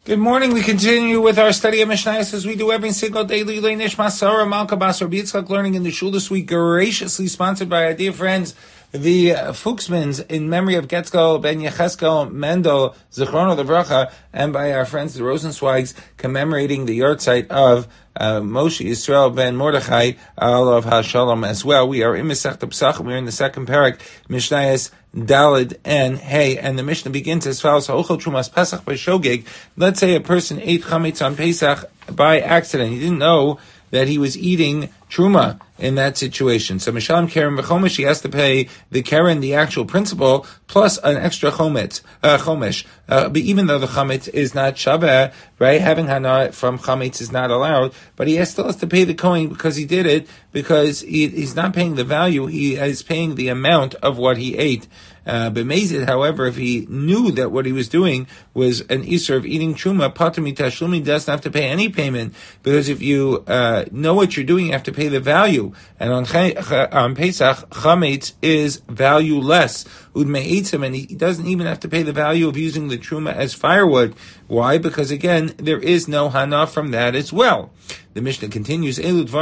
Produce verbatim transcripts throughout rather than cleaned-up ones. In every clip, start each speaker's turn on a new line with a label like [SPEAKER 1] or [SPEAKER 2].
[SPEAKER 1] Good morning. We continue with our study of Mishnayos as we do every single day. Leilei Nishmas Sarah Malka Bas Rabbi Yitzchak, learning in the shul this week, graciously sponsored by our dear friends, the uh, Fuchsmans, in memory of Getzkel Ben Yecheskel Mendel Zichrono Livracha, and by our friends the Rosenzweigs, commemorating the yahrzeit of uh, Moshe Yisrael Ben Mordechai Alav HaShalom as well. We are in Masechta Pesachim. We are in the second parak, Mishnayos Dalid and Hey, and the Mishnah begins as follows: Ha'ochel Trumas Pesach by Shogeg. Let's say a person ate chametz on Pesach by accident. He didn't know that he was eating truma in that situation. So Mishalim Keren v'chomesh, he has to pay the Keren, the actual principal, plus an extra chometz, uh, chomesh. Uh, but even though the chametz is not shaveh, right, having hana from chametz is not allowed, but he has, still has to pay the kohen because he did it, because he, he's not paying the value, he is paying the amount of what he ate. Uh, B'mezid, however, if he knew that what he was doing was an isur of eating truma, pater mitashlumi, doesn't have to pay any payment, because if you uh, know what you're doing, you have to pay the value. And on, on Pesach, chametz is valueless. Udme'itzim, and he doesn't even have to pay the value of using the truma as firewood. Why? Because again, there is no hana from that as well. The Mishnah continues, there are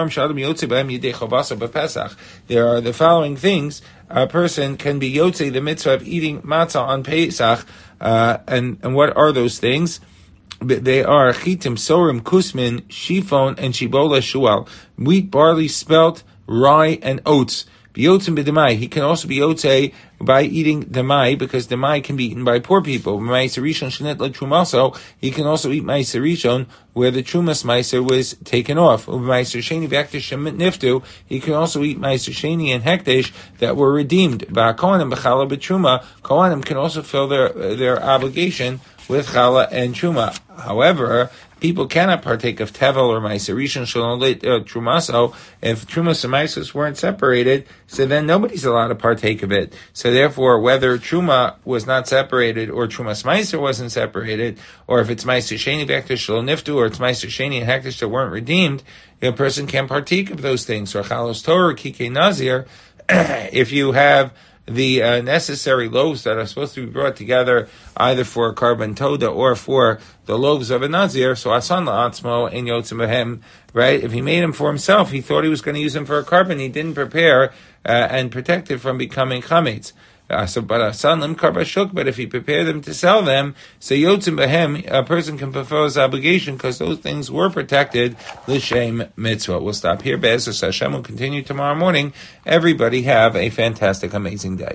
[SPEAKER 1] the following things. A person can be yotze, the mitzvah of eating matzah on Pesach, uh, and, and what are those things? They are chitim, sorim, kusmin, shifon, and shibola shual. Wheat, barley, spelt, rye, and oats. Biyotzim b'demai. He can also be yotze by eating demai, because demai can be eaten by poor people. Ma'aser rishon shenet letrumaso. He can also eat ma'aser rishon where the trumas ma'aser was taken off. Ma'aser sheni v'hekdesh niftu. He can also eat ma'aser sheni and hekdesh that were redeemed. Ba'kohanim b'chala b'truma. Kohanim can also fill their their obligation with chala and truma. However, people cannot partake of tevel or ma'aser rishon shalom trumaso if trumas and ma'aser weren't separated. So then nobody's allowed to partake of it. So therefore, whether truma was not separated or trumas ma'aser wasn't separated, or if it's ma'aser sheni v'hekdesh shalom niftu, or it's ma'aser sheni and hekdesh that weren't redeemed, a person can partake of those things. Or chalos torah, kikei nazir, if you have the uh, necessary loaves that are supposed to be brought together either for a carbon toda or for the loaves of a nazir, so asan la'atzmo and yotzim behem, right? If he made them for himself, he thought he was going to use them for a carbon, he didn't prepare uh, and protect it from becoming chametz. Uh, so, but asan lim karbashuk, but if he prepared them to sell them, so yotzim behem, a person can fulfill his obligation because those things were protected l'shem mitzvah. We'll stop here. Be'ezus Hashem. We'll continue tomorrow morning. Everybody have a fantastic, amazing day.